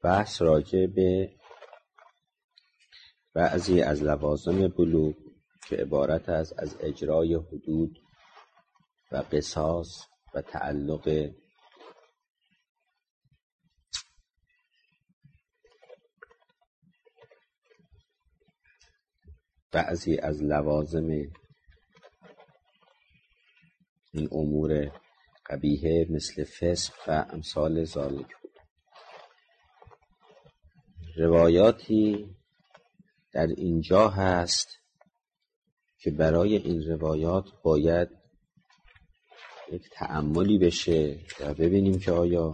بحث راجع به بعضی از لوازم بلوغ که عبارت است از اجرای حدود و قصاص و تعلق بعضی از لوازم این امور قبیحه مثل فسق و امثال ذالک بود. روایاتی در اینجا هست که برای این روایات باید یک تأملی بشه و ببینیم که آیا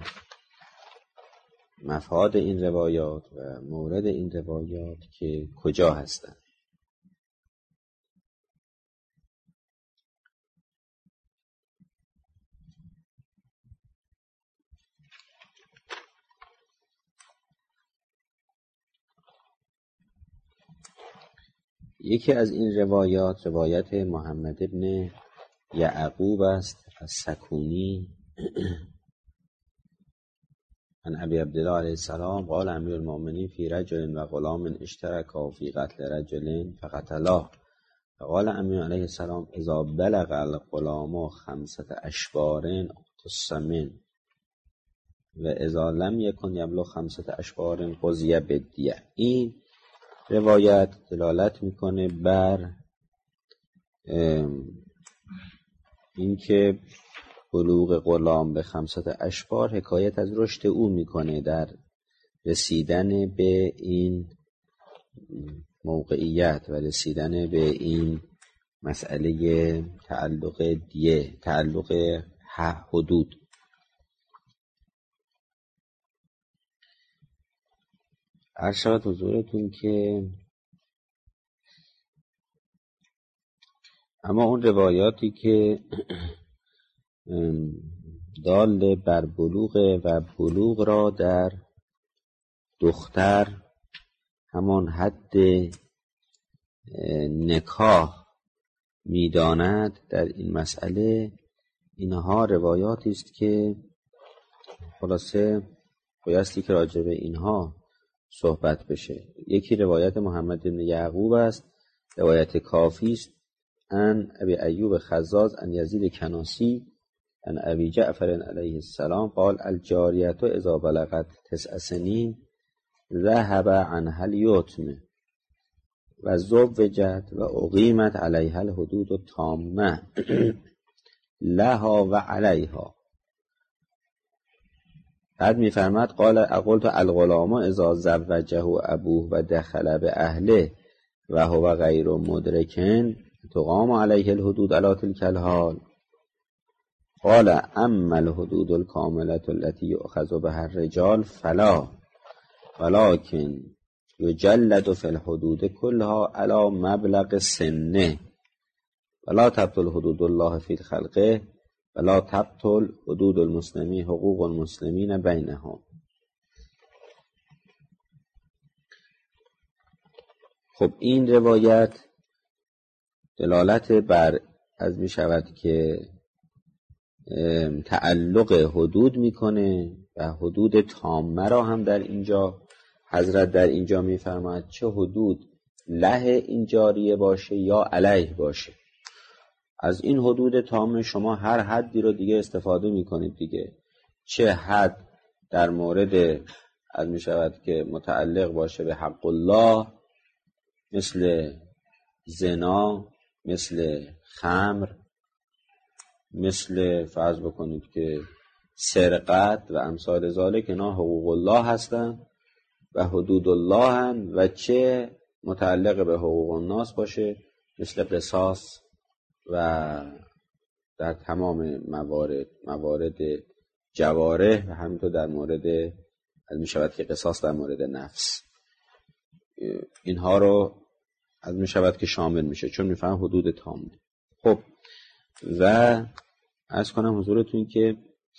مفاد این روایات و مورد این روایات که کجا هستند. یکی از این روایات روایت محمد ابن یعقوب است از سکونی عن ابی عبدالله علیه السلام قال امیر المؤمنین فی رجل و غلام اشترکا فی قتل رجل فقتلاه فقال امیر علیه السلام اذا بلغ الغلام 5 اشبار اقتص منه و اذا لم یکن یبلغ 5 اشبار قضی بالدیه. این روایت دلالت میکنه بر اینکه بلوغ غلام به 5 اشبار حکایت از رشد او میکنه در رسیدن به این موقعیت و رسیدن به این مسئله تعلق دیه، تعلق حدود. عرض شود حضورتون که اما اون روایاتی که دال بر بلوغ و بلوغ را در دختر همان حد نکاح میداند در این مسئله، اینها روایاتی است که خلاصه بایستی که راجع به اینها صحبت بشه. یکی روایت محمد بن یعقوب است، روایت کافی است، ان ابی ایوب خزاز ان یزید کناسی ان ابی جعفر علیه السلام قال الجاریه اذا بلغت 9 سنین ذهب عنها اليتم و زوجت و اقیمت علیها الحدود التامه لها و علیها. بعد میفرماد قال اقلت الغلام اذا زوجه ابوه و دخل به اهله و هو غیر مدرکن تقام علیه الحدود علی تلک الحال. قال اما الحدود الکامله التي یؤخذ بها الرجال فلا ولكن یجلد فی الحدود كلها علی مبلغ سنه ولا تبطل حدود الله فی خلقه ولا تبطل حدود المسلمین حقوق المسلمین بینهم. خب این روایت دلالت بر از می شود که تعلق حدود میکنه و حدود تامه را هم در اینجا حضرت در اینجا میفرماید چه حدود له این جاریه باشه یا علیه باشه. از این حدود تامه شما هر حدی رو دیگه استفاده میکنید دیگه، چه حد در مورد از می شود که متعلق باشه به حق الله مثل زنا، مثل خمر، مثل فرض بکنید که سرقت و امثال ذالک، اینا حقوق الله هستن و حدود الله هستن، و چه متعلق به حقوق الناس باشه مثل قصاص و در تمام موارد جوارح و همینطور در مورد از می شود که قصاص در مورد نفس، اینها رو از می شود که شامل میشه چون میفهم حدود تامه. خب و عرض کنم حضورتون که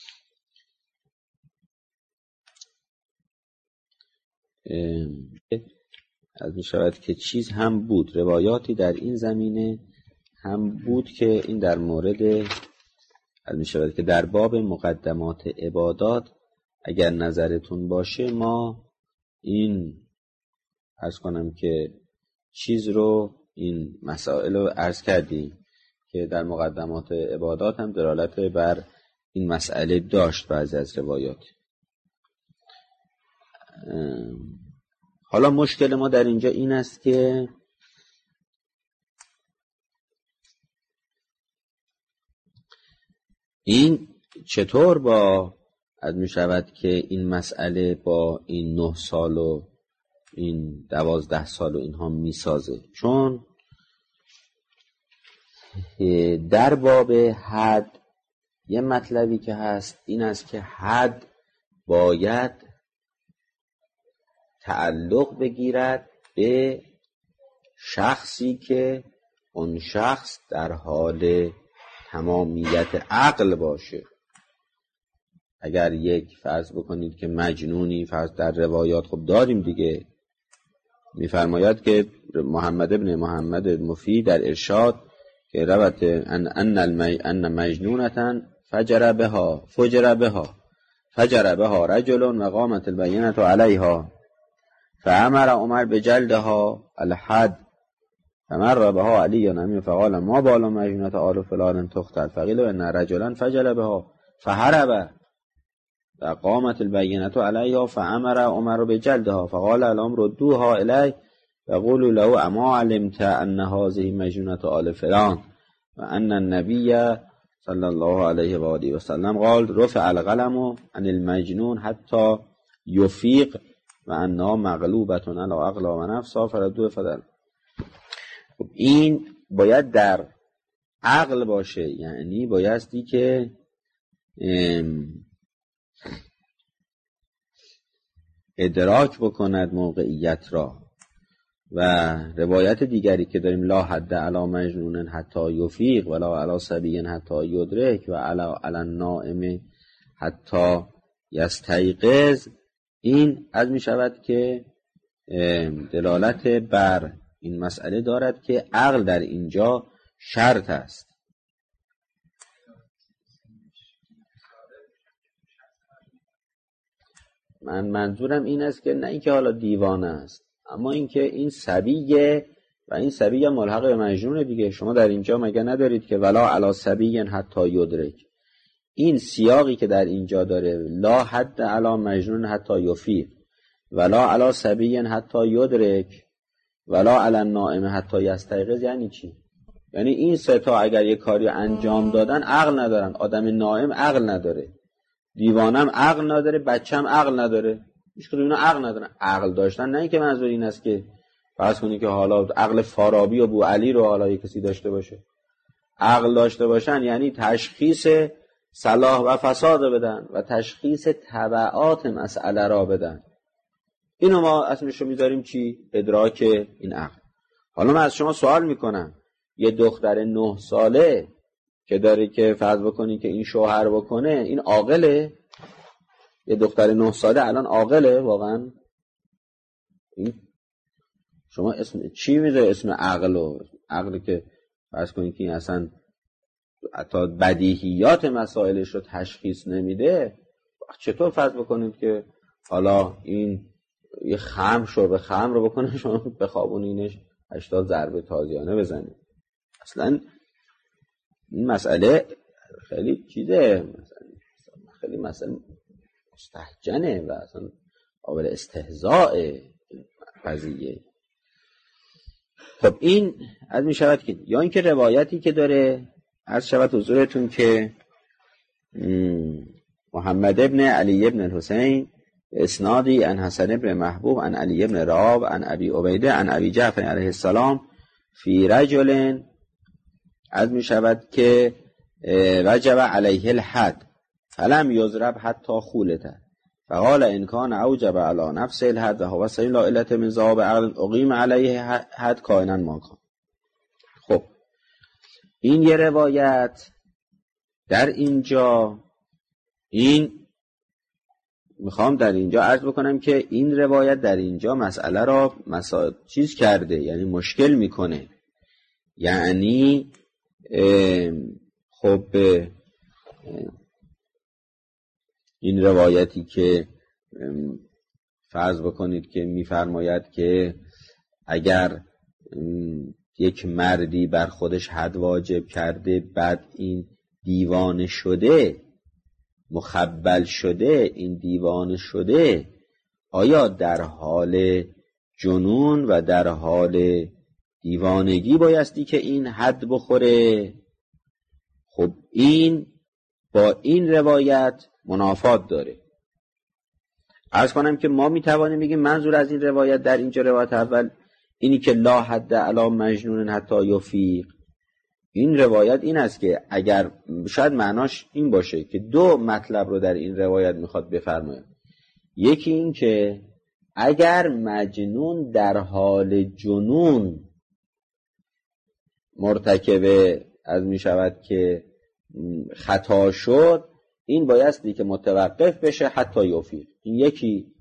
از می شود که چیز هم بود، روایاتی در این زمینه هم بود که این در مورد از می شود که در باب مقدمات عبادات اگر نظرتون باشه ما این عرض کنم که این مسائل رو عرض کردیم که در مقدمات عبادات هم دلالت بر این مسئله داشت بعضی از روایات. حالا مشکل ما در اینجا این است که این چطور می شود که این مسئله با این 9 سال و این 12 سال و اینها می سازه؟ چون در باب حد یه مطلبی که هست این است که حد باید تعلق بگیرد به شخصی که اون شخص در حال تمامیت عقل باشه. اگر یک فرض بکنید که مجنونی، فرض در روایات خب داریم دیگه، میفرماید که محمد ابن محمد مفید در ارشاد که روت ان مجنونة فجر بها رجل و قامت البینة علیها فامر عمر بجلدها الحد فمر بها علی امین فقال ما بال مجنونة آل فلان تقتل فقیل ان رجلا فجر بها فهرب فقامت البینة علیها فامر عمر بجلدها فقال الامر ردوها الی وقولوا له اما علمت ان هذه مجنونة آل فلان و ان النبی صلی الله علیه و آله و سلم قال رفع القلم عن المجنون حتی یفیق و انها مغلوبة علی عقلها و نفسها فردوه فدل. این باید در عقل باشه، یعنی بایستی که ادراک بکند موقعیت را. و روایت دیگری که داریم لا حد علی مجنون حتی یفیق ولا علی صبی حتی یدرک و علی النائم حتی یستیقظ، این از می شود که دلالت بر این مسئله دارد که عقل در اینجا شرط است. منظورم این است که نه اینکه حالا دیوانه است، اما اینکه این صبیه و این صبیه ملحق به مجنون دیگه. شما در اینجا مگه ندارید که ولا علی صبی حتی یدرک؟ این سیاقی که در اینجا داره لا حد علی مجنون حتی یفیق ولا علی صبی حتی یدرک ولا علی النائم حتی یستیقظ، یعنی چی؟ یعنی این سه تا اگر یک کاری انجام دادن عقل ندارن. آدم نائم عقل نداره، دیوانم عقل نداره، بچم عقل نداره، هیچ کدوم اینا عقل ندارن. عقل داشتن نه اینکه منظور این است که فرض کنید که حالا عقل فارابی و بوعلی رو حالا یک کسی داشته باشه. عقل داشته باشن یعنی تشخیص صلاح و فساد رو بدن و تشخیص تبعات مسئله را بدن. اینو ما اسمش رو میذاریم چی؟ ادراک این عقل. حالا من از شما سوال میکنم، یه دختر 9 ساله که داره که فرض بکنی که این شوهر بکنه، این عاقله؟ یه دختر 9 ساله الان عاقله واقعا؟ این شما اسم چی میذاره اسم عقل؟ عقلی که فرض کنی که این اصلا حتی بدیهیات مسائلش رو تشخیص نمیده، چطور فرض بکنید که حالا این یه شرب خمر رو بکنه شما بخوابونینش 80 ضربه تازیانه بزنید؟ اصلا این مسئله خیلی چیزه، خیلی مسئله مستهجنه و اصلا قابل استهزاء قضیه. خب این از می شود که یا اینکه روایتی که داره عرض شود حضورتون که محمد ابن علی ابن الحسین اسنادی عن حسن ابن محبوب عن علی ابن راب عن ابی عبیده عن ابی جعفر علیه السلام فی رجل، از می شود که وجب علیه الحد فلم یضرب حتی خولته فقال ان کان اوجب علی نفس الحد و هو سبیل لا علت من ذهاب عقل اقیم علیه حد کائنا ما کان. خب این یه روایت در اینجا، این میخوام در اینجا عرض بکنم که این روایت در اینجا مسئله را چیز کرده، یعنی مشکل میکنه. یعنی خب این روایتی که فرض بکنید که میفرماید که اگر یک مردی بر خودش حد واجب کرده، بعد این دیوانه شده، مخبل شده، این دیوانه شده، آیا در حال جنون و در حال دیوانگی بایستی که این حد بخوره؟ خب این با این روایت منافات داره. عرض کنم که ما میتوانیم بگیم منظور از این روایت در اینجا روایت اول اینی که لا حد علی مجنون حتی یفیق، این روایت این است که اگر شاید معناش این باشه که دو مطلب رو در این روایت میخواد بفرماید. یکی این که اگر مجنون در حال جنون مرتکب از می شود که خطا شد، این بایستی که متوقف بشه حتی یفیق. این یکی،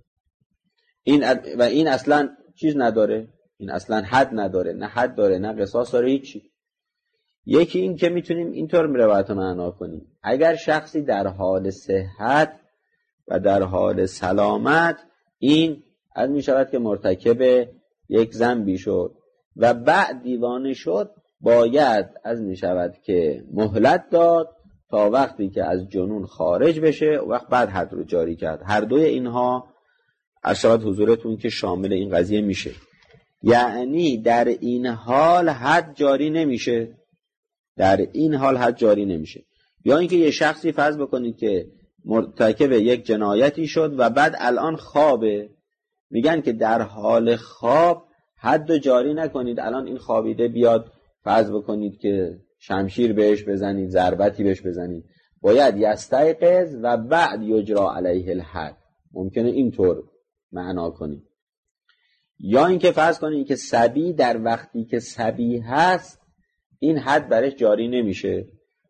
این اصلا چیز نداره، این اصلا حد نداره، نه حد داره نه قصاص داره، هیچی. یکی این که میتونیم اینطور روایت رو معنا کنیم اگر شخصی در حال صحت و در حال سلامت این از می شود که مرتکب یک ذنبی شد و بعد دیوانه شد، باید از می شود که مهلت داد تا وقتی که از جنون خارج بشه، وقت بعد حد رو جاری کرد. هر دوی اینها اشارت حضورتون که شامل این قضیه میشه. یعنی در این حال حد جاری نمیشه، در این حال حد جاری نمیشه. یا اینکه یه شخصی فرض بکنید که مرتکب یک جنایتی شد و بعد الان خوابه، میگن که در حال خواب حد رو جاری نکنید، الان این خوابیده بیاد فرض بکنید که شمشیر بهش بزنید، ضربتی بهش بزنید، باید یستیقظ و بعد یجرا علیه الحد. ممکنه اینطور معنا کنید. یا اینکه فرض کنید که صبی در وقتی که صبی هست این حد برش جاری نمیشه،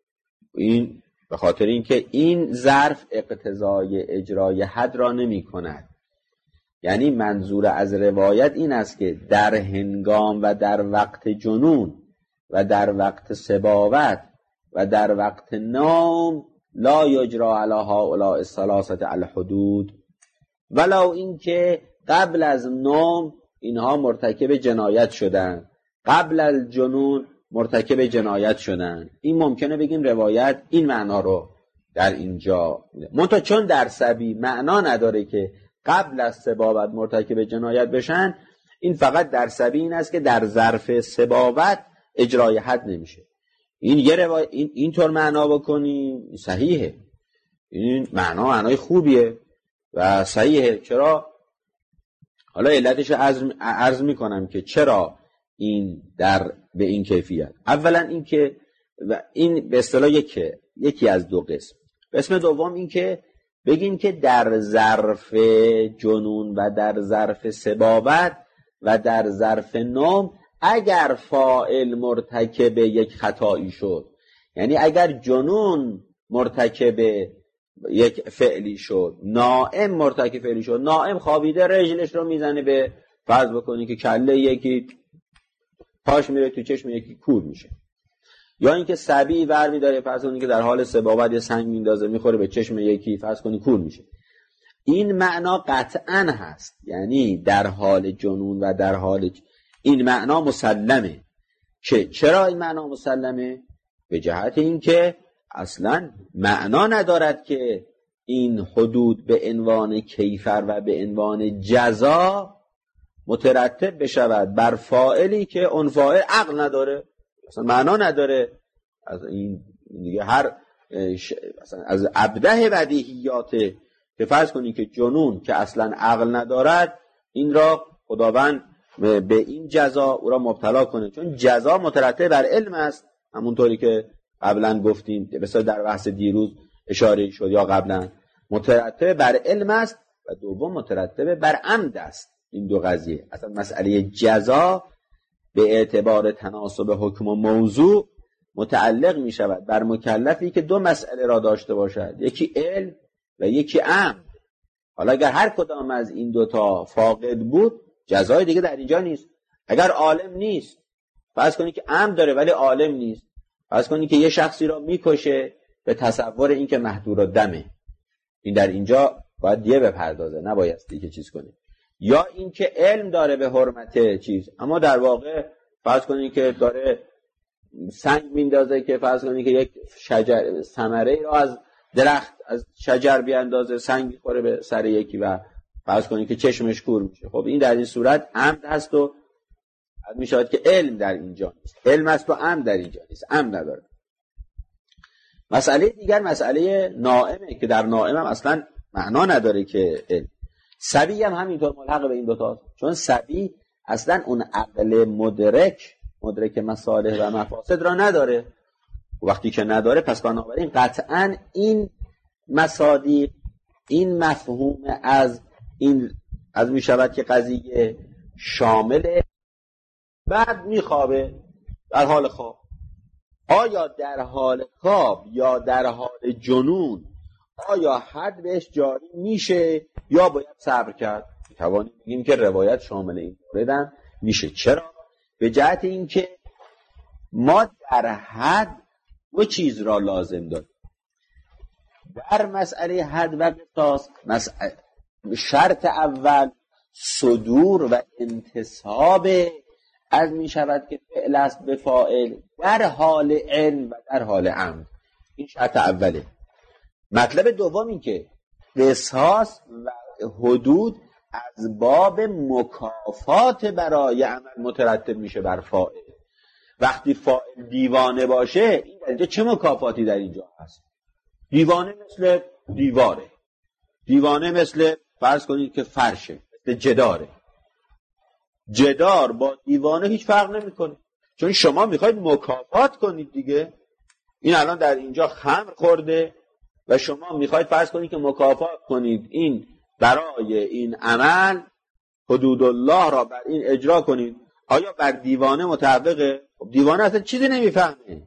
این به خاطر اینکه این ظرف اقتضای اجرای حد را نمی کند. یعنی منظور از روایت این است که در هنگام و در وقت جنون و در وقت سباوت و در وقت نوم لا یجرا علی هؤلاء الثلاثه الحدود، ولو اینکه قبل از نوم اینها مرتکب جنایت شدن، قبل از جنون مرتکب جنایت شدن. این ممکنه بگیم روایت این معنا رو در اینجا میده. منتها چون در صبی معنا نداره که قبل از سباوت مرتکب جنایت بشن، این فقط در صبی این است که در ظرف سباوت اجرای حد نمیشه. این یه روایت اینطور معنا بکنیم صحیحه، این معنای خوبیه و صحیحه. چرا؟ حالا علتش عرض میکنم که چرا این به این کیفیت. اولا این که و این به اصطلاح یکی از دو قسم. قسم دوم این که بگیم که در ظرف جنون و در ظرف سباوت و در ظرف نوم اگر فاعل مرتکب یک خطایی شد، یعنی اگر جنون مرتکب یک فعلی شد، نائم مرتکب فعلی شد، نائم خوابیده رجلش رو میزنه به فرض بکنی که کله یکی، پاش میره تو چشم یکی، کور میشه. یا اینکه صبی ور میداره فرض کنی که در حال سباوت یه سنگ میندازه میخوره به چشم یکی، فرض کنی کور میشه. این معنا قطعاً هست، یعنی در حال جنون و در حال این معنا مسلمه. که چرا این معنا مسلمه؟ به جهت اینکه اصلا معنا ندارد که این حدود به عنوان کیفر و به عنوان جزا مترتب بشود بر فاعلی که اون فاعل عقل نداره، اصلا معنا نداره. از این دیگه از ابده بدیهیات که فرض کنی که جنون که اصلا عقل ندارد، این را خداوند به این جزا او را مبتلا کنه، چون جزا مترتب بر علم است، همونطوری که قبلا گفتیم، مثلا در بحث دیروز اشاره شد یا قبلا، مترتب بر علم است و دوم مترتب بر عمد است. این دو قضیه اصلا مسئله جزا به اعتبار تناسب حکم و موضوع متعلق می شود بر مکلفی که دو مسئله را داشته باشد، یکی علم و یکی عمد. حالا اگر هر کدام از این دوتا فاقد بود، جزای دیگه در اینجا نیست. اگر عالم نیست، فرض کنی که عمد داره ولی عالم نیست، فرض کنی که یه شخصی را میکشه به تصور اینکه محظور دمه، این در اینجا باید دیگه بپردازه، نبایستی که چیز کنه. یا اینکه علم داره به حرمت چیز، اما در واقع فرض کنید که داره سنگ میندازه که فرض کنید که یک شجر ثمره را از درخت از شجر بیاندازه، سنگ میخوره به سر یکی و فرض کنید که چشمش کور میشه. خب این در این صورت عمد هست و میشود که علم در اینجا نیست، علم است و عمد در اینجا نیست، عمد نداره. مسئله دیگر مسئله نائمه که در نائم هم اصلا معنا نداره که علم. صبی هم همینطور ملحق به این دوتا، چون صبی اصلا اون عقل مدرک مصالح و مفاسد را نداره. وقتی که نداره پس بنابراین قطعا این مصادیق، این مفهوم از می شود که قضیه شامل بعد می خوابه در حال خواب. آیا در حال خواب یا در حال جنون آیا حد بهش جاری میشه یا باید صبر کرد؟ توانیم بگیم که روایت شامل این موردن میشه. چرا؟ به جهت اینکه ما در حد دو چیز را لازم داریم. در مسئله حد و قصاص شرط اول صدور و انتصاب از می شود که فعل است به فاعل در حال علم و در حال عمد. این شرط اوله. مطلب دوم این که قصاص و حدود از باب مکافات برای عمل مترتب میشه بر فاعل. وقتی فاعل دیوانه باشه این در اینجا چه مکافاتی در اینجا هست؟ دیوانه مثل دیواره، دیوانه مثل فرض کنید که فرشه، مثل جداره. جدار با دیوانه هیچ فرق نمیکنه، چون شما میخواید مکافات کنید دیگه. این الان در اینجا خمر خورده و شما میخواید فرض کنید که مکافات کنید این برای این عمل حدود الله را بر این اجرا کنید. آیا بر دیوانه مطابقه؟ دیوانه اصلا چیزی نمیفهمه.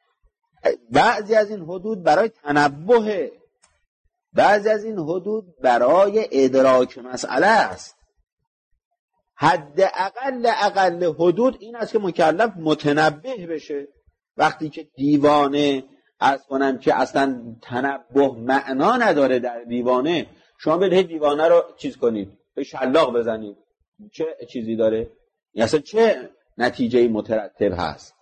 بعضی از این حدود برای تنبه، بعضی از این حدود برای ادراک مسئله است. حد اقل حدود این است که مکلف متنبه بشه. وقتی که دیوانه از کنم که اصلا تنبه معنا نداره در دیوانه، شما بدهید دیوانه رو چیز کنید، به شلاق بزنید، چه چیزی داره؟ اصلا چه نتیجه مترتب هست؟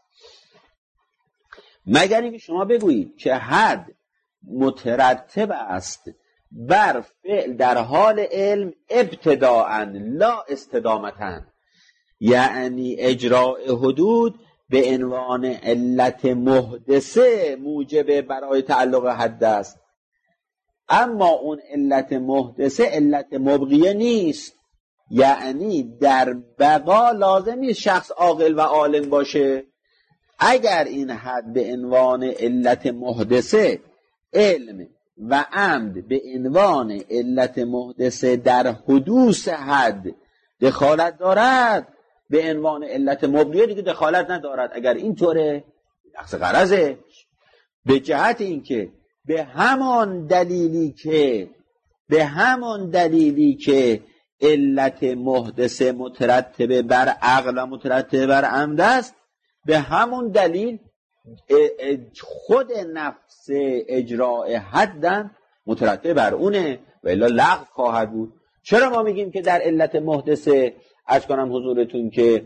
مگر اینکه شما بگویید که حد مترتب است بر فعل در حال علم ابتداءً لا استدامتاً، یعنی اجراء حدود به عنوان علت محدثه موجب برای تعلق حد است، اما اون علت محدثه علت مبقیه نیست. یعنی در بقا لازم نیست شخص عاقل و عالم باشه. اگر این حد به عنوان علت محدثه، علم و عمد به عنوان علت محدثه در حدوث حد دخالت دارد، به عنوان علت مبقیه دیگه دخالت ندارد. اگر اینطوره نقص غرضه، به جهت اینکه به همان دلیلی که علت محدثه مترتبه بر عقل و مترتبه بر عمد است، به همون دلیل خود نفس اجراء حدن مترتب بر اونه و الا لغو خواهد بود. چرا ما میگیم که در علت محدثه عرض کنم حضورتون که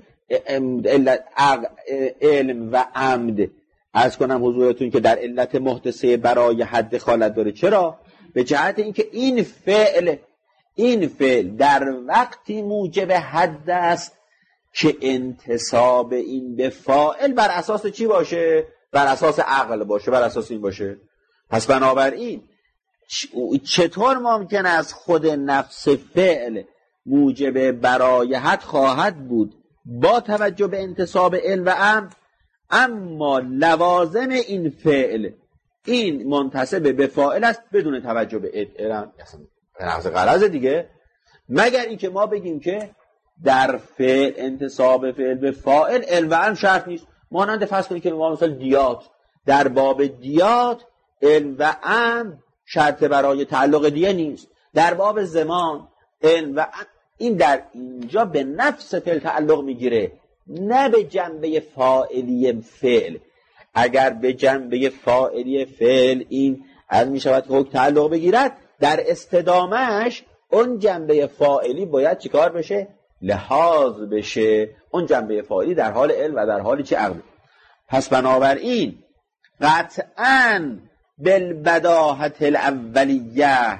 علم و عمد عرض کنم حضورتون که در علت محدثه برای حد دخالت داره؟ چرا؟ به جهت اینکه این فعل در وقتی موجب حد است که انتصاب این به فاعل بر اساس چی باشه؟ بر اساس عقل باشه، بر اساس این باشه. پس بنابراین چطور ممکن از خود نفس فعل موجب برای حد خواهد بود با توجه به انتصاب علم و عمد، اما لوازم این فعل این منتسب به فاعل است بدون توجه به علم؟ نقص غرض دیگه. مگر اینکه ما بگیم که در فعل انتصاب فعل به فاعل علم و عمد شرط نیست. مانند فرض کنید که ما مثلا دیات، در باب دیات علم و عمد شرط برای تعلق دیه نیست. در باب زمان علم و عمد، این در اینجا به نفس فعل تعلق میگیره، نه به جنبه فاعلی فعل. اگر به جنبه فاعلی فعل این از میشود که حکم تعلق بگیرد، در استدامش اون جنبه فاعلی باید چیکار بشه؟ لحاظ بشه. اون جنبه فاعلی در حال علم و در حال چه عقل. پس بنابراین قطعاً بالبداهة الاولیه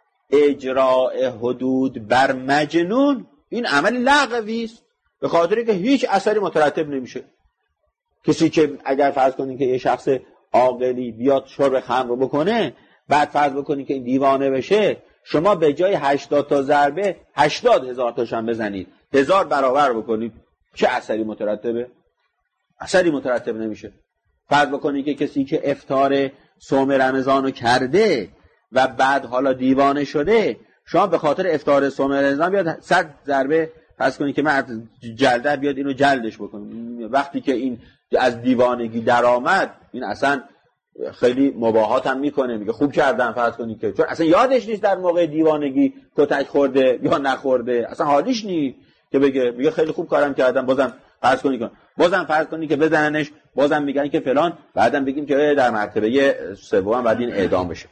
اجراء حدود بر مجنون این عمل لغوی است، به خاطر که هیچ اثری مترتب نمیشه. کسی که اگر فرض کنید که یه شخص عاقلی بیاد شرب خمر رو بکنه، بعد فرض بکنید که این دیوانه بشه، شما به جای 80 تا ضربه 80,000 تاشم بزنید، 1000 برابر بکنید، چه اثری مترتبه؟ اثری مترتب نمیشه. فرض بکنید که کسی که افطار صوم رمضان رو کرده و بعد حالا دیوانه شده، شما به خاطر افطار صوم رمضان بیاد 100 ضربه فرض کنید که من جلده بیاد اینو جلدش بکنه. وقتی که این از دیوانگی درآمد، این اصلا خیلی مباهات هم میکنه، میگه خوب کردم، فرض کنید که چون اصلا یادش نیست در موقع دیوانگی کتک خورده یا نخورده، اصلا حالیش نیست که بگه، میگه خیلی خوب کارم کردم، بازم فرض کنید که بزننش، بازم میگن که فلان، بعدم بگیم که در مرتبه سوم بعد این اعدام بشه.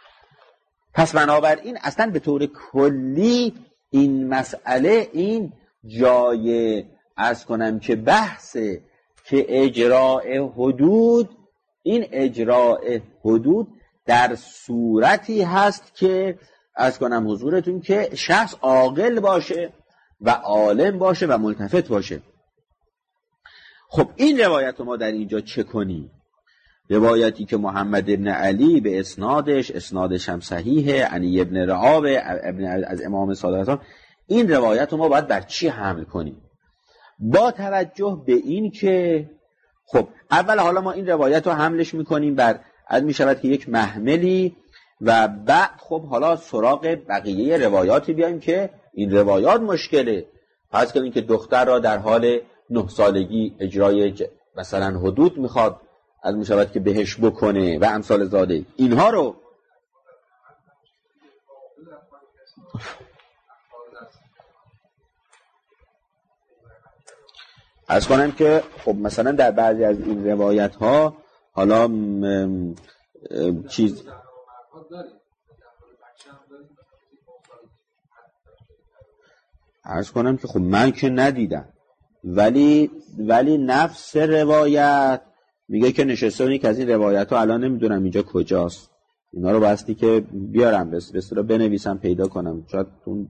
پس بنابراین اصلا به طور کلی این مسئله این جای عرض کنم که بحثه که اجراء حدود، این اجراء حدود در صورتی هست که عرض کنم حضورتون که شخص عاقل باشه و عالم باشه و ملتفت باشه. خب این روایت رو ما در اینجا چه کنیم؟ روایتی که محمد ابن علی به اسنادش هم صحیحه، علی ابن رعاب از امام صادق، این روایت رو ما باید بر چی حمل کنیم؟ با توجه به این که خب اول حالا ما این روایت رو حملش میکنیم بر از میشود که یک محملی و بعد خب حالا سراغ بقیه روایاتی بیایم که این روایات مشکله. فرض کنیم که دختر را در حال 9 سالگی اجرای مثلا حدود میخواد از میشود که بهش بکنه و امثال زاده، اینها رو عرض کنم که خب مثلا در بعضی از این روایت ها حالا چیز عرض کنم که خب من که ندیدم، ولی نفس روایت میگه که نشسته که از این روایت ها الان نمیدونم اینجا کجاست، اینا رو باستی که بیارم به اصطلاح بنویسم پیدا کنم. شاید اون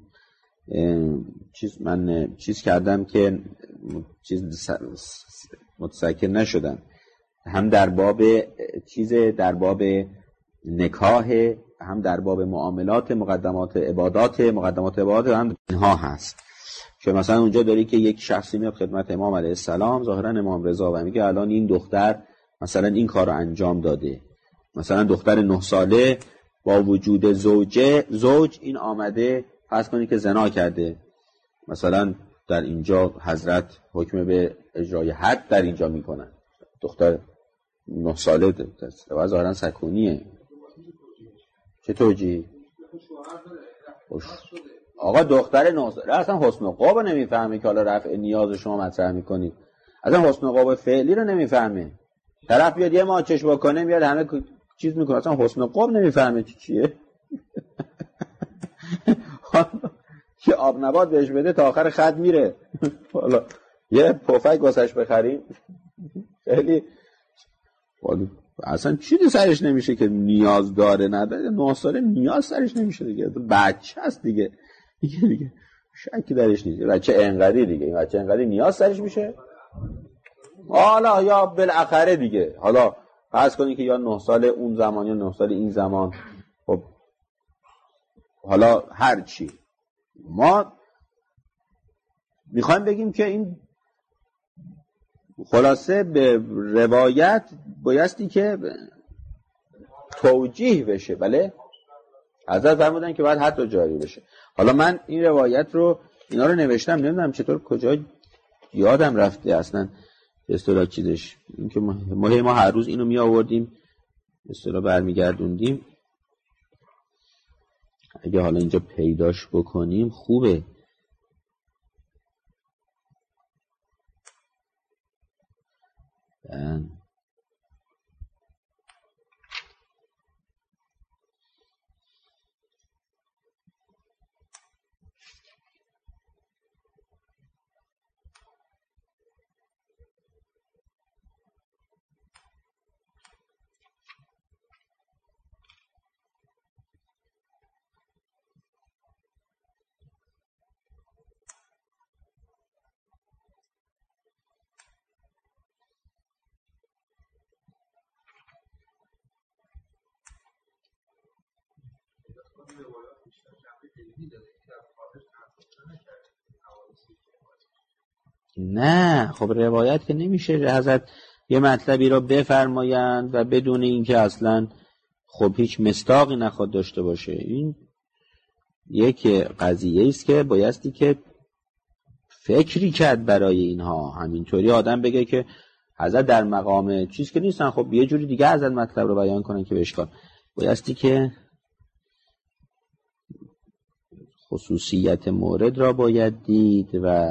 من چیز کردم که چیز متذکر نشدم، هم در باب در باب نکاح، هم در باب معاملات، مقدمات عبادات هم اینها هست که مثلا اونجا داری که یک شخصی میاد خدمت امام علیه السلام، ظاهرا امام رضا، و میگه الان این دختر مثلا این کار رو انجام داده، مثلا دختر 9 ساله با وجود زوج این آمده فرض کنید که زنا کرده، مثلا در اینجا حضرت حکم به اجرای حد در اینجا میکنن. دختر 9 ساله و ظاهرا سکونیه. چه توجیه؟ آقا دختر 9 ساله اصلا حسن قاب نمیفهمه که حالا رفع نیاز شما مطرح میکنید، اصلا حسن قاب فعلی رو نمیفهمه. طرف بیاد یه ماچش بکنه میاد همه چیز میکنه، اصلا حسن قاب نمیفهمه چیه. که آب نبات بهش بده تا آخر خط میره. حالا یه پفک واسش بخریم خیلی اصلا چیزی سرش نمیشه که نیاز داره نداره. 9 ساله نیاز سرش نمیشه دیگه، بچه هست دیگه شکی درش نیست. بچه انقدی دیگه، این بچه انقدی نیاز سرش میشه. حالا یا بالاخره دیگه حالا فرض کنی که یا 9 سال اون زمان یا 9 سال این زمان، خب حالا هر چی ما میخوایم بگیم که این خلاصه به روایت بایستی که توجیه بشه. بله حضرت فرمودن که باید حتی جاری بشه. حالا من این روایت رو اینا رو نوشتم، نمیدونم چطور کجا یادم رفته اصلا اصطلاح چیزش، این که ما هر روز اینو می آوردیم اصطلاح برمیگردوندیم. اگه حالا اینجا پیداش بکنیم خوبه. نه خب روایت که نمیشه حضرت یه مطلبی رو بفرمایند و بدون اینکه اصلا خب هیچ مصداقی نخواد داشته باشه. این یک قضیه است که بایستی که فکری کرد برای اینها. همینطوری آدم بگه که حضرت در مقام چیز که نیستن، خب یه جوری دیگه حضرت مطلب رو بیان کنن که بشکن. بایستی که خصوصیت مورد را باید دید و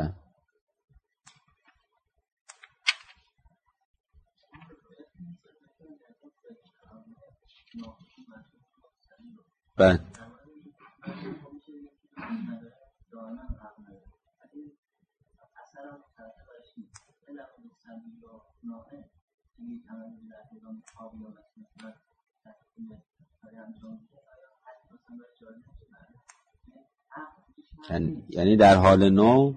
یعنی در حال نو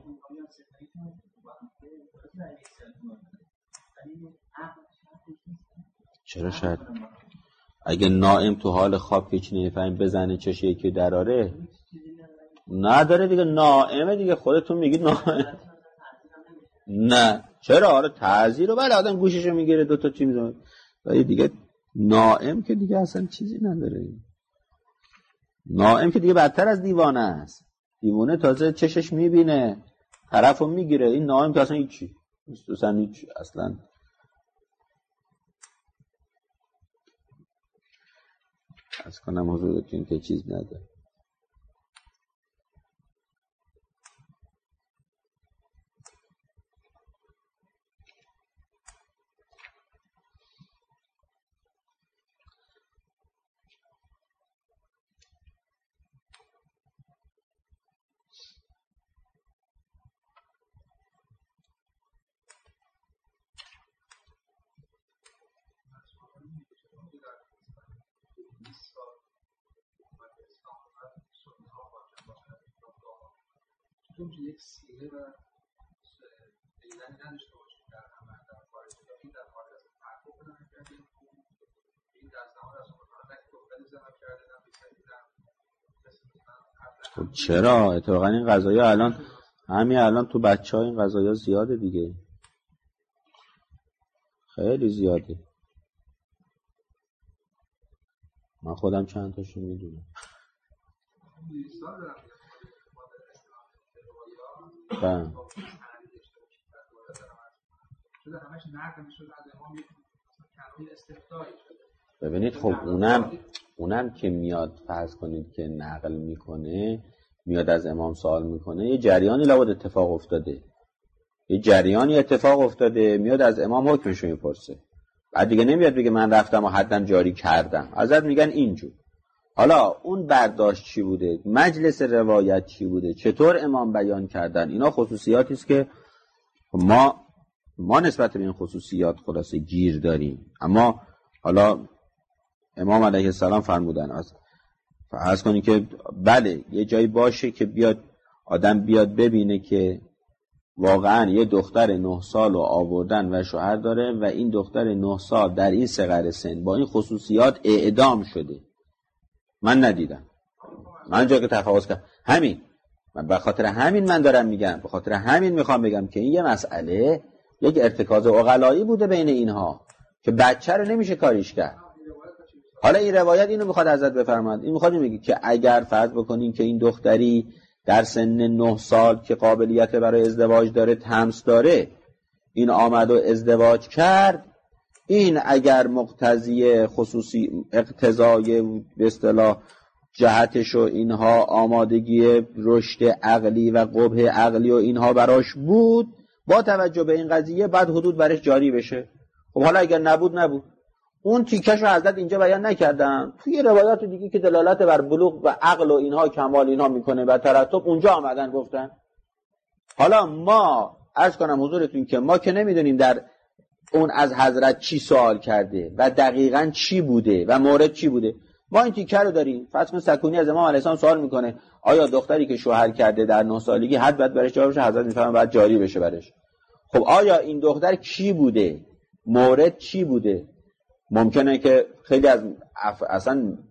چرا شاید اگه نائم تو حال خواب هیچ نمیفهمیم بزنه چش یکی دراره نداره دیگه، نائمه دیگه، خودتون میگید نائم. نه چرا؟ آره تعزیر رو بله آدم گوششو میگیره دوتا چی میزنه ولی دیگه نائم که دیگه اصلا چیزی نداره. نائم که دیگه بدتر از دیوانه است. دیوانه تازه چشش میبینه طرفو میگیره، این نائم که اصلا هیچی اصلا از کنم حضورتون که چیز نداره. که یک سیره و دیدنی نداشته باشیم در عمل در خارج این در خارج از تحقیق بدن کردیم این در زمان از اون نکت گفتنی زمان کردن خب چرا؟ اتفاقا این قضایی الان تو بچه ها این قضایی زیاده دیگه، خیلی زیاده. من خودم چند تاشو میدونم. ببینید خب اونم که میاد فرض کنید که نقل میکنه، میاد از امام سوال میکنه، یه جریانی لابد اتفاق افتاده، میاد از امام حکمشو میپرسه، بعد دیگه نمیاد بگه من رفتم و حدم جاری کردم. حضرت میگن اینجور. حالا اون برداشت چی بوده، مجلس روایت چی بوده، چطور امام بیان کردن، اینا خصوصیاتی است که ما نسبت به این خصوصیات خلاصه گیر داریم. اما حالا امام علیه السلام فرمودن فرض کنید که بله یه جایی باشه که آدم بیاد ببینه که واقعا یه دختر 9 سال رو آوردن و شوهر داره و این دختر 9 سال در این صغر سن با این خصوصیات اعدام شده. من ندیدم، من جا که تفاوت کردم همین، من به خاطر همین من دارم میگم، به خاطر همین میخوام بگم که این یه مسئله یک ارتکاز عقلایی بوده بین اینها که بچه رو نمیشه کاریش کرد. حالا این روایت اینو میخواد حضرت بفرماد، این میخواد میگه که اگر فرض بکنیم که این دختری در سن 9 سال که قابلیت برای ازدواج داره، تمس داره، این آمد و ازدواج کرد، این اگر مقتضی اقتضای به اصطلاح جهتش و اینها آمادگی رشد عقلی و قبح عقلی و اینها براش بود، با توجه به این قضیه بعد حدود برش جاری بشه. خب حالا اگر نبود اون تیکش رو حضرت اینجا بیان نکردن، توی روایات دیگه که دلالت بر بلوغ و عقل و اینها کمال اینها میکنه و ترتب اونجا آمدن گفتن. حالا ما عرض کنم حضورتون که ما که نمیدونیم در اون از حضرت چی سوال کرده و دقیقاً چی بوده و مورد چی بوده. ما این تیکه رو داریم. فرض کن سکونی از امام علیه السلام سوال میکنه آیا دختری که شوهر کرده در 9 سالگی حد باید برش جاری بشه؟ حضرت میفهمه بعد جاری بشه برش. خب آیا این دختر کی بوده؟ مورد چی بوده؟ ممکنه که خیلی از اصلا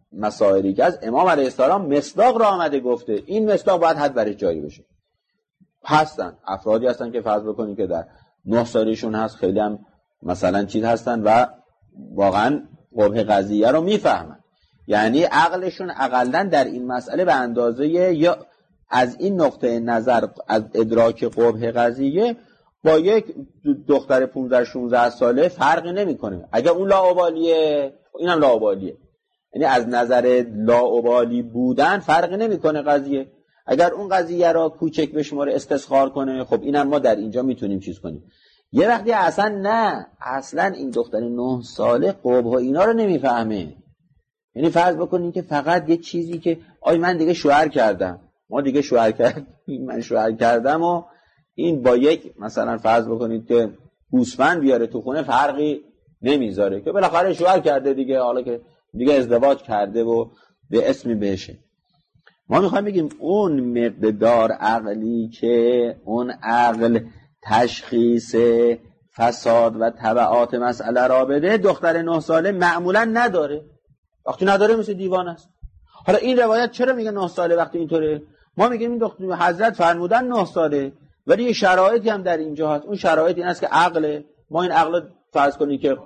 مسائلی که از امام علیه السلام مصداق را آمده گفته، این مصداق باید حد برش جاری بشه. هستن افرادی هستن که فرض بکنید که در 9 سالشون هست، خیلی هم مثلا چیز هستن و واقعا قبح قضیه رو میفهمن، یعنی عقلشون اقلن در این مسئله به اندازه یا از این نقطه نظر از ادراک قبح قضیه با یک دختر 15-16 ساله فرقی نمیکنه. اگر اون لاابالیه اینم لاابالیه، یعنی از نظر لاابالی بودن فرقی نمیکنه قضیه. اگر اون قضیه را کوچک بشماره استسخار کنه، خب اینم ما در اینجا میتونیم چیز کنیم. یه وقتی اصلا نه، اصلا این دختر 9 ساله قبح و اینا رو نمیفهمه. یعنی فرض بکنین که فقط یه چیزی که من دیگه شوهر کردم، ما دیگه شوهر کردم، من شوهر کردم و این با یک مثلا فرض بکنید که گوسفند بیاره تو خونه فرقی نمیذاره که بالاخره شوهر کرده دیگه، حالا که دیگه ازدواج کرده و به اسمی بهشه. ما میخوایم بگیم اون مقدار عقلی که اون عقل تشخیص فساد و تبعات مسئله را بده، دختر 9 ساله معمولا نداره. وقتی نداره مثل دیوان است. حالا این روایت چرا میگه 9 ساله وقتی اینطوره؟ ما میگیم این دختر حضرت فرمودن 9 ساله، ولی یه شرایطی هم در اینجا هست. اون شرایط این است که عقل ما این عقل فرض کنیم که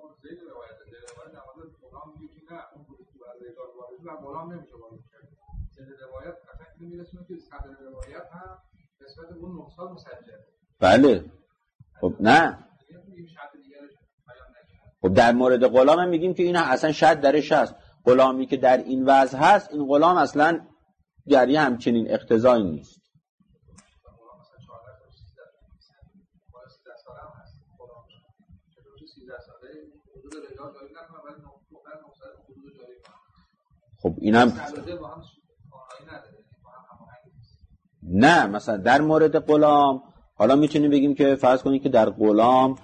بله. خب نه، خب در مورد غلام هم میگیم که این اصلا شرط درش هست. غلامی که در این وضع هست، این غلام اصلا جریه همچنین اقتضایی نیست. خب اینم نه، مثلا در مورد غلام حالا میتونیم بگیم که فرض کنید که در غلام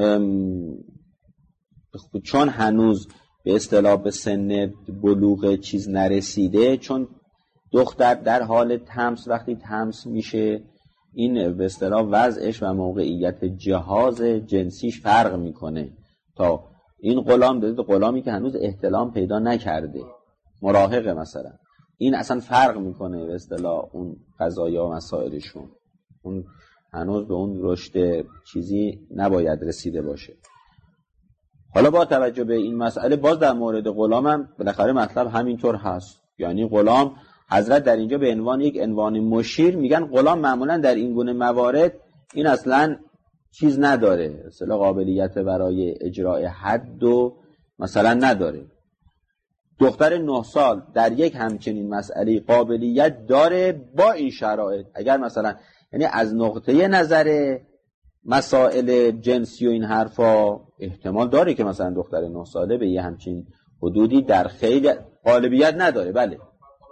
چون هنوز به اصطلاح به سن بلوغ چیز نرسیده، چون دختر در حال تمس وقتی تمس میشه این به اصطلاح وضعش و موقعیت جهاز جنسیش فرق میکنه تا این غلامی که هنوز احتلام پیدا نکرده، مراهقه مثلا، این اصلا فرق میکنه به اصطلاح اون قضایا و مسائلشون، اون هنوز به اون رشد چیزی نباید رسیده باشه. حالا با توجه به این مسئله باز در مورد غلام هم بالاخره مطلب همینطور هست. یعنی غلام حضرت در اینجا به عنوان یک عنوان مشیر میگن غلام معمولا در این گونه موارد این اصلا چیز نداره، اصلا قابلیت برای اجرای حد و مثلا نداره. دختر 9 سال در یک همچنین مسئله قابلیت داره با این شرایط. اگر مثلا یعنی از نقطه نظر مسائل جنسی و این حرفا احتمال داره که مثلا دختر 9 ساله به یه همچین حدودی در خیلی قابلیت نداره. بله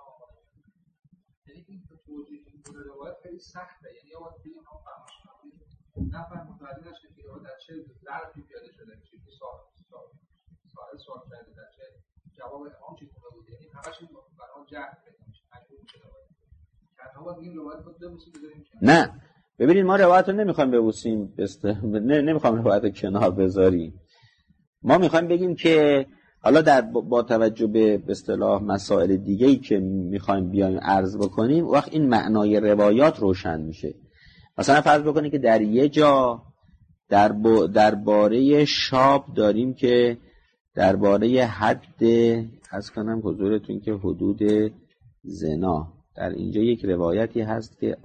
خیلی سخته، یعنی یا باید بگیم هم نفر متوجه نشه که در چه ظرفی پیاده شده میشه که سوال کرده در چه جواب امام چی کنه بود، یعنی همش این برای جهل پیدا میشه، مجبور میشه که باید این روایت خود ببوسیم بذاریم. نه ببینید ما روایت رو نمیخوایم ببوسیم، نمیخوایم روایت رو کنار بذاریم. ما میخوایم بگیم که حالا با توجه به اصطلاح مسائل دیگه‌ای که میخوایم بیایم عرض بکنیم، وقت این معنای روایات روشن میشه. مثلا فرض بکنید که در یه جا درباره شاب داریم که درباره حد از کنم حضورتون که حدود زنا، در اینجا یک روایتی هست که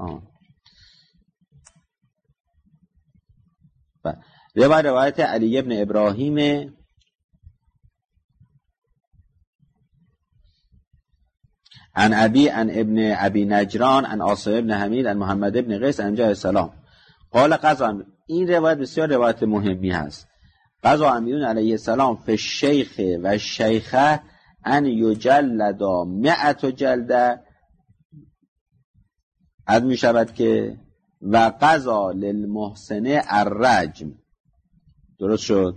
روایت علی ابن ابراهیم عن ابی عن ابن ابی نجران عن عاصم ابن حمید عن محمد ابن قیس عن جابر السلام قال قضا. این روایت بسیار روایت مهمی هست. قضا امیرون علیه السلام فی الشیخ و الشیخه ان یجلدا 100 جلده، از می شود که و قضا للمحسن الرجم. درست شد؟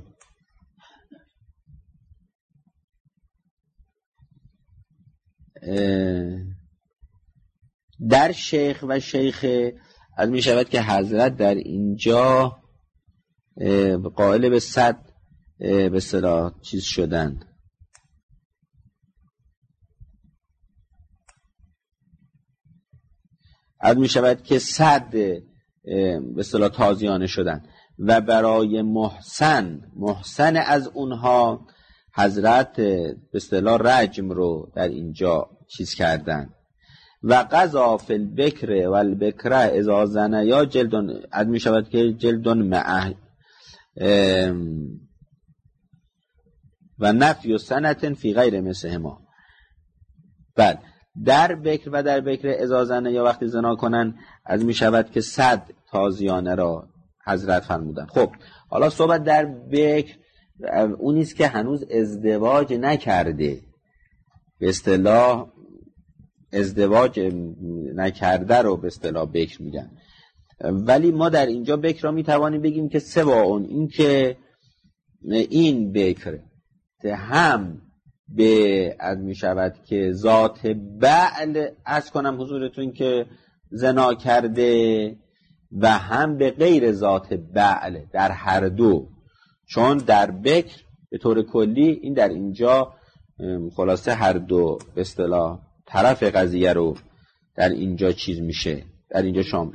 در شیخ و شیخه از می شود که حضرت در اینجا قائل به 100 به اصطلاح چیز شدن، عرض می شود که 100 به اصطلاح تازیانه شدن و برای محسن از اونها حضرت به اصطلاح رجم رو در اینجا چیز کردن. و قضا فی البکر و البکره اذا زنیا جلدون، عرض می شود که جلدون معه و نفی و سنت فی غیر مثلهما. بله، در بکر و در بکر اذا زنیا وقتی زنا کنن از می شود که 100 تازیانه را حضرت فرمودن. خب حالا صحبت در بکر اونیست که هنوز ازدواج نکرده، به اصطلاح ازدواج نکرده رو به اصطلاح بکر میگن. ولی ما در اینجا بکر را میتوانیم بگیم که سوا اون این که این بکر هم به از می شود که ذات بعل از کنم حضورتون که زنا کرده و هم به غیر ذات بعل، در هر دو. چون در بکر به طور کلی این در اینجا خلاصه هر دو به اصطلاح طرف قضیه رو در اینجا چیز میشه، در اینجا شام.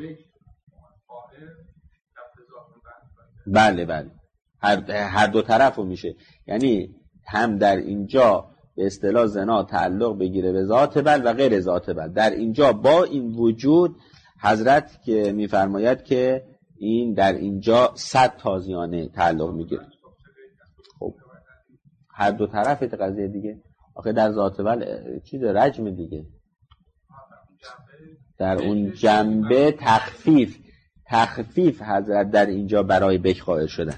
بله هر دو طرف رو میشه، یعنی هم در اینجا به اصطلاح زنا تعلق بگیره به ذات بل و غیر ذات بل. در اینجا با این وجود حضرت که میفرماید که این در اینجا 100 تازیانه تعلق میگیره. خب هر دو طرف قضیه دیگه، آخه در ذات بل چیز رجم دیگه، در اون جنبه تخفیف حضرت در اینجا برای بکر قائل شدن.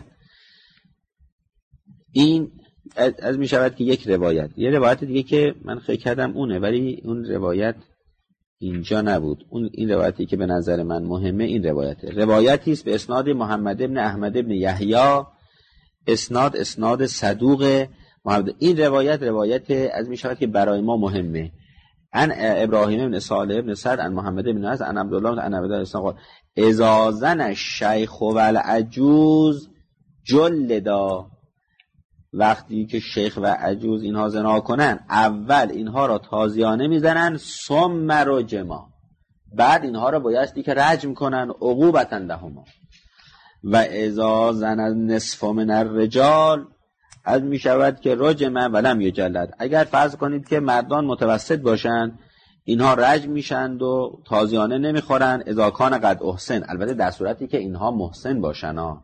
این از می شود که یک روایت. یه روایت دیگه که من فکر کردم اونه، ولی اون روایت اینجا نبود. این روایتی که به نظر من مهمه این روایته. روایتی است به اسناد محمد ابن احمد ابن یحیی، اسناد صدوق محمد. این روایت از می شود که برای ما مهمه. ان ابراهیم ابن صالح ابن سعد ان محمد ابن عز ان عبدالله ان عبدالله اسلام اذا زن الشیخ والعجوز جلدا. وقتی که شیخ و عجوز اینها زنا کنن، اول اینها را تازیانه میزنن، ثم رجما، بعد اینها را بایستی که رجم کنن عقوبتا لهما. و اذا زن النصف من الرجال از می شود که رجم ولم یجلد. اگر فرض کنید که مردان متوسط باشن، اینها رجم میشند و تازیانه نمیخورن. اذا کان قد احسن، البته در صورتی که اینها محسن باشن،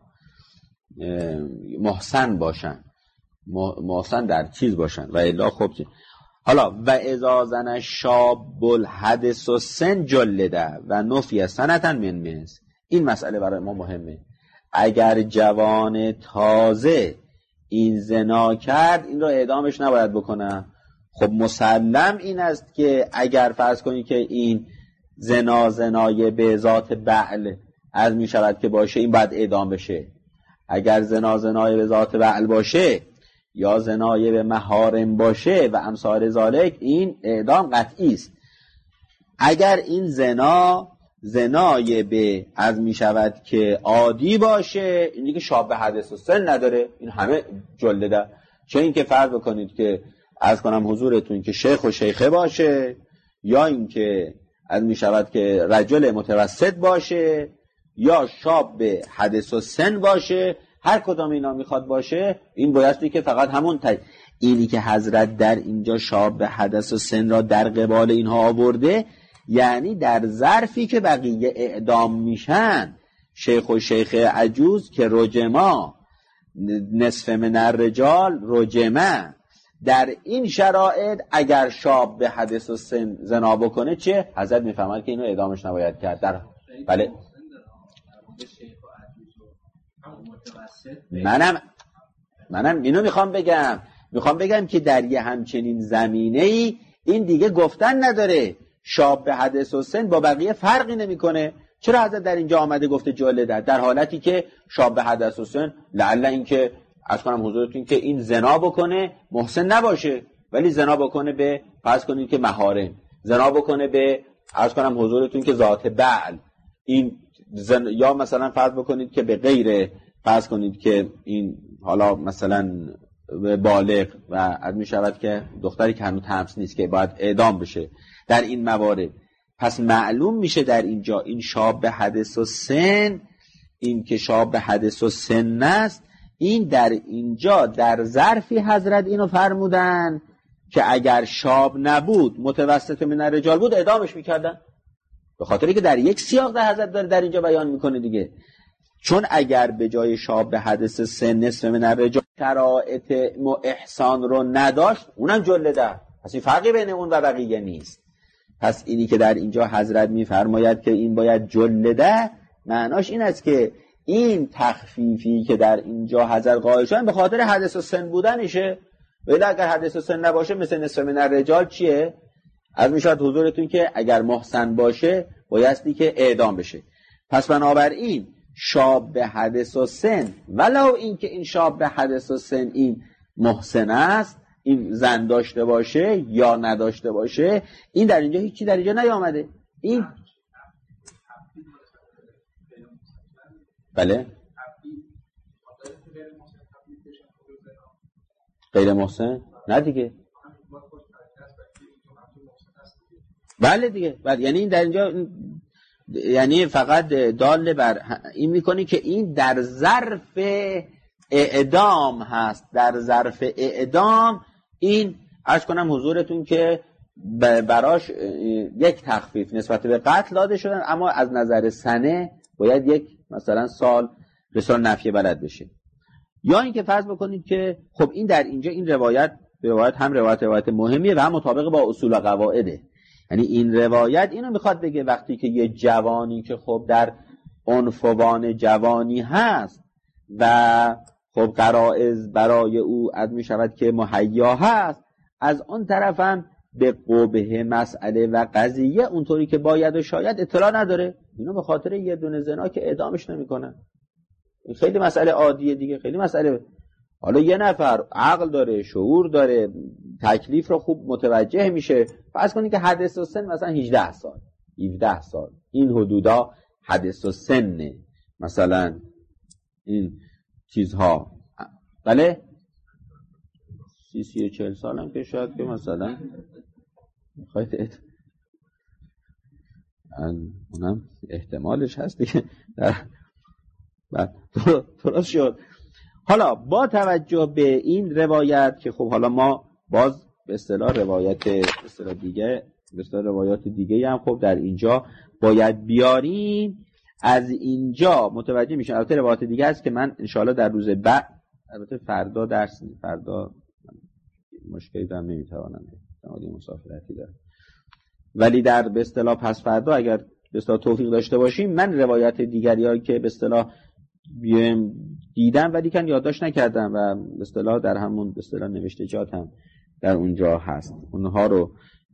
محسن در چیز باشن و الا خب. حالا و اذا زن شاب الحدث السن جلده و نفی سنتا من مس. این مسئله برای ما مهمه. اگر جوان تازه این زنا کرد، این رو اعدامش نباید بکنه. خب مسلم این است که اگر فرض کنید که این زنای به ذات بعل از می شود که باشه، این باید اعدام بشه. اگر زنای به ذات بعل باشه یا زنای به محارم باشه و امثال ذالک، این اعدام قطعی است. اگر این زنای به از می شود که عادی باشه، این دیگه شاب حدث و سن نداره، این همه جلده. چه این که فرض بکنید که از کنم حضورتون که شیخ و شیخه باشه، یا این که از می شود که رجل متوسط باشه، یا شاب به حدث و سن باشه، هر کدام اینا میخواد باشه، این بایستی که فقط همون اینی که حضرت در اینجا شاب به حدث و سن را در قبال اینها آورده، یعنی در ظرفی که بقیه اعدام میشن، شیخ و شیخ عجوز که رجما، نصف من الرجال رجما، در این شرایط اگر شاب به حدث و سن زنا بکنه چه؟ حضرت میفهمد که اینو اعدامش نباید کرد. در بله منم اینو میخوام بگم که در یه همچنین زمینه‌ای این دیگه گفتن نداره. شاب به حدث و سن با بقیه فرقی نمیکنه. چرا حضرت در اینجا آمده گفته جلده، در حالتی که شاب به حدث و سن لعل این که از کنم حضورتون که این زنا بکنه محسن نباشه، ولی زنا بکنه به فرض کنید که محارم، زنا بکنه به از کنم حضورتون که ذات بعل، این یا مثلا فرض بکنید که به غیر فرض کنید که این حالا مثلا بالغ و از می شود که دختری که هنوز تمس نیست که باید اعدام بشه. در این موارد پس معلوم میشه در اینجا این شاب به حدث و سن، این که شاب به حدث و سن است، این در اینجا در ظرفی حضرت اینو فرمودن که اگر شاب نبود متوسط من الرجال بود اعدامش میکردن، به خاطری که در یک سیاق در حضرت داره در اینجا بیان میکنه دیگه. چون اگر به جای شاب به حدث سن نصف من الرجال شرایط احسان رو نداشت اونم جلده، پس این فرقی بین اون و بقیه نیست. پس اینی که در اینجا حضرت میفرماید که این باید جلده، معناش این است که این تخفیفی که در اینجا حضرت قائل شدن به خاطر حدث و سن بودنشه، ولی اگر حدث و سن نباشه مثل نصف من الرجال چیه؟ از میشود حضورتون که اگر محسن باشه بایستی که اعدام بشه. پس بنابراین شاب به حدث و سن، ولو این که این شاب به حدث و سن این محسن است، این زن داشته باشه یا نداشته باشه، این در اینجا هیچی در اینجا نیامده. این بله غیر محسن نه دیگه، بله دیگه، بله. یعنی این در اینجا یعنی فقط دال بر این میکنی که این در ظرف اعدام هست، در ظرف اعدام این عرض کنم حضورتون که براش یک تخفیف نسبت به قتل داده شدن، اما از نظر سنه باید یک مثلا سال رسال نفی بلد بشه. یا اینکه فرض بکنید که خب این در اینجا این روایت هم روایت مهمیه و هم مطابق با اصول و قواعده. یعنی این روایت اینو میخواد بگه وقتی که یه جوانی که خب در عنفوان جوانی هست و خب غرائز برای او از میشود که مهیا هست، از اون طرف هم به قبح مسئله و قضیه اونطوری که باید و شاید اطلاع نداره، اینو به خاطر یه دونه زنا که اعدامش نمیکنن. این خیلی مسئله عادیه دیگه، خیلی مسئله. حالا یه نفر عقل داره، شعور داره، تکلیف رو خوب متوجه میشه، فرض کنید که حدث و سن مثلا 18 سال 17 سال این حدودا حدث و سنه، مثلا این چیزها، بله 30-40 سال هم که شاید که مثلا میخواید اونم احتمالش هست دیگه. درست شد. حالا با توجه به این روایت که خب حالا ما باز به اصطلاح روایت به اصطلاح دیگه، به اصطلاح روایات دیگه هم خب در اینجا باید بیاریم، از اینجا متوجه میشن. البته روایت دیگه هست که من انشاءالله در روز بعد، البته فردا درس فردا مشکلی دارم نمیتوانم، احتمالی مسافرتی دارم، ولی در به اصطلاح پس فردا اگر به اصطلاح توفیق داشته باشیم من روایت دیگری هایی که به اصطلاح دیدم ولی کن یادداشت نکردم و به اصطلاح در همون به اصطلاح نوشتجات هم در اونجا هست، اونها رو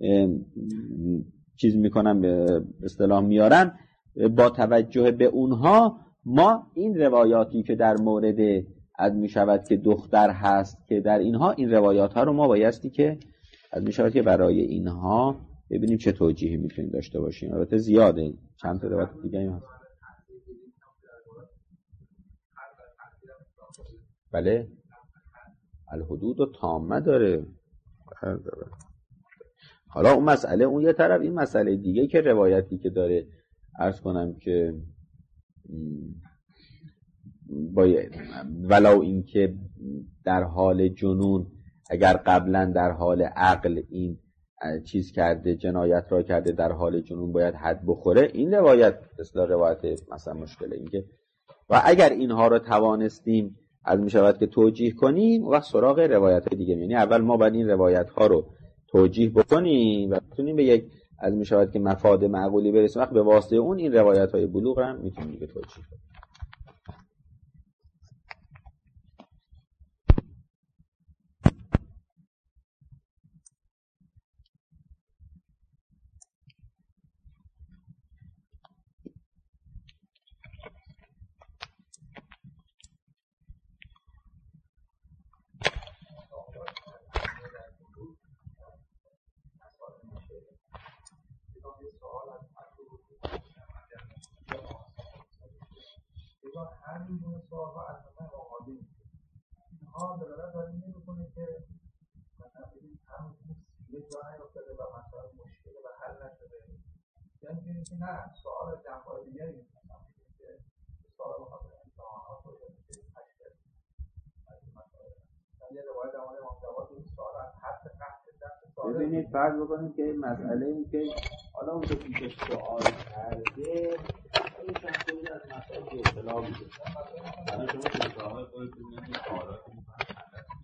چیز میکنم به اصطلاح میارم. با توجه به اونها ما این روایاتی که در مورد از میشود که دختر هست که در اینها این روایات ها رو ما بایستی که از میشود که برای اینها ببینیم چه توجیهی میتونیم داشته باشیم. البته زیاده، چند تا روایت دیگه هم هست. بله الحدود و تامه داره. حالا اون مسئله اون یه طرف، این مسئله دیگه که روایتی که داره عرض کنم که ولو این که در حال جنون اگر قبلا در حال عقل این چیز کرده، جنایت را کرده، در حال جنون باید حد بخوره، این روایت اصلا روایت مثلا مشکله. این که و اگر اینها رو توانستیم از میشود که توجیه کنیم و سراغ روایت دیگه، یعنی اول ما باید این روایت ها رو توجیه بکنیم و بتونیم به یک از میشود که مفاد معقولی برسیم، وقت به واسطه اون این روایت های بلوغ هم میتونیم دیگه توجیه کنیم. همین گونه سوال‌ها از من آماده میشه. اینها دلالت بر این نمی‌کنه که مثلا بگیم هم یه جا نیفتاده و مثلا مشکل و حل نشده، یعنی که نه سوال جنبه دیگری می‌کنم که سوال بخواد امتحانات رو یه روایت در مورد امام جواد این سوال از حد قطع ببینید فرض بکنید که مسئله این که حالا اون که پیش سوال کرده این شخصی از مسائل که اطلاع بوده الان شما که سوال خودتون میگید سوالاتی میکنید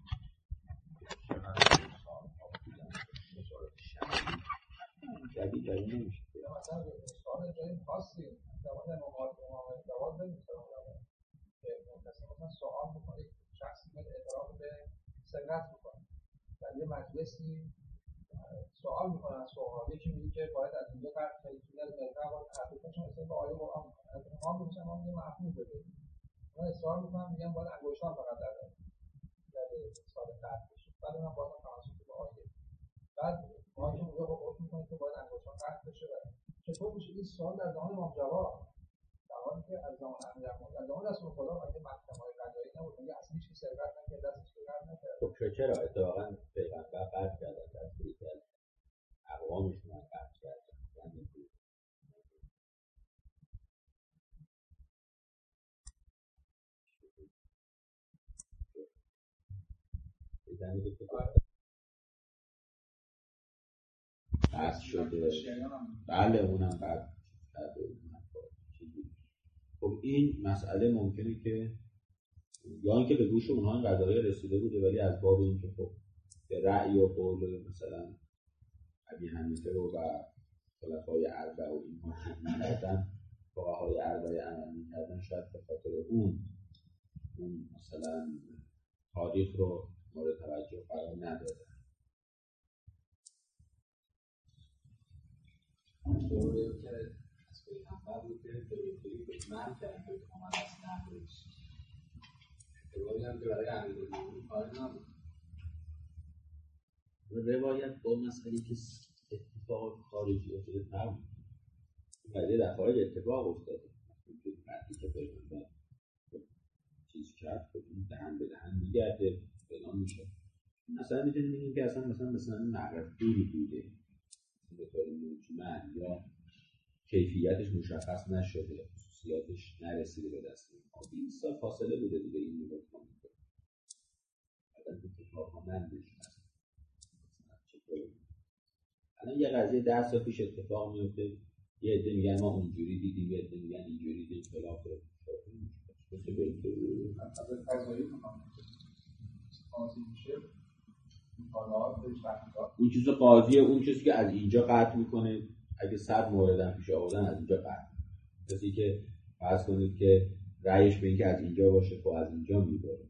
جدید داری نمیشه مثلا سوال جایی خاصی در مورد امام جواد نمی‌کنم مثلا سوال بکنید شخصی میاد اعتراف به سرقت میکنه در یه مجلسی سوال میکنه از سوال یکی میگه که باید از اینجا قرد کنید که در مرکب باید حقیقتشون اصلا به آیه قرآن میکنه از امام میگه امام یه محفوظ بده من اصرار میکنم میگم باید انگشتان فقط در سال قرد بشه بعد من بازم توسط به آیه بعد ما که میگه خب میکنه که باید انگشتان قرد بشه چطور میشه این سوال در زمان امام جواد در حالی که از زمان امیرالمومنین از زمان رسول خدا مگه محکمه‌های قضایی نبود مگه اصلا هیچ کی سرقت نکرد دستش به قرد نکرد خب چرا اتفاقا پیغمبر قرد کردن دستوری کرد اقوامشون هم قرد کردن یعنی که قرد شده بله اونم قرد کرده خب این مسئله ممکنه که یا اینکه به گوش اونها این قضایا رسیده بوده ولی از باب اینکه خب به رأی و قول مثلا ابی حنیفه و خلفای اربعه و اینها که می‌کردن فقهای اربعه عمل می‌کردن شاید به خاطر اون مثلا تاریخ رو مورد توجه قرار ندادن. طوری که از پیغمبر بود که به من کرد که اومد از نهرش روایی هم که برای امیرالمومنین کاری نبود. روایت با مسئله که اتفاق خارجی افتاده نبود ولی در خارج اتفاق افتاده وقتی که پیغمبر چیز کرد خب این دهن به دهن میگرده فلان میشه مثلا میتونیم بگیم که اصلا مثلا معرف دوری بوده به طور مجمل یا کیفیتش مشخص نشده خصوصیاتش نرسیده به دست ما 20 سال فاصله بوده دیگه این رو بکنم بعد اتفاق ها نمیشه الان یه قضیه 10 سال پیش اتفاق میفته یه عده میگن ما اونجوری دیدیم یه عده میگن اینجوری دیدیم خلاف مثل بریم از قضایی میکنم قاضی میشه اون چیز قاضیه اون چیزی که از اینجا قطع میکنه اگه 100 موردن پیش آوردن از اینجا قطع کسی که فرض کنید که رأیش به این که از اینجا باشه خب از اینجا میبره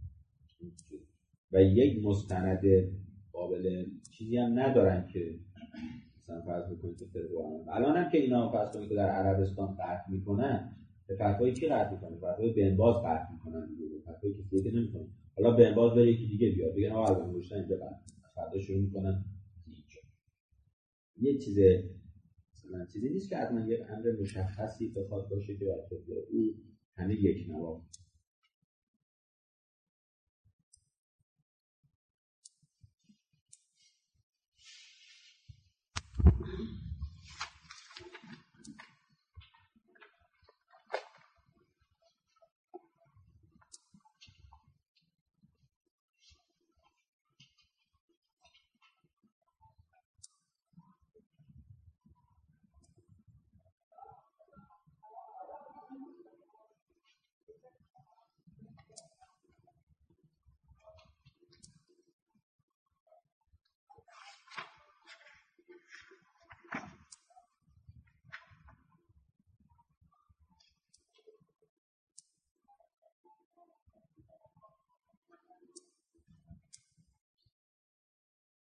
و یک مستند قابل چیزی هم ندارن که مثلا فرض بکنید که الان هم که اینا فرض کنید که در عربستان قطع میکنن به فتوای کی قطع میکنن؟ فتوای بن باز قطع میکنن دیگه فتوای کسی دیگه نمیکنن حالا بن باز بره یکی دیگه بیاد بگن آقا الان گوشتن اینجا قطع فردا شروع میکنن اینجا یه چیز مثلا چیزی نیست که حتما یه امر مشخصی بخواد باشه که بچه‌ها او همه یک نواخت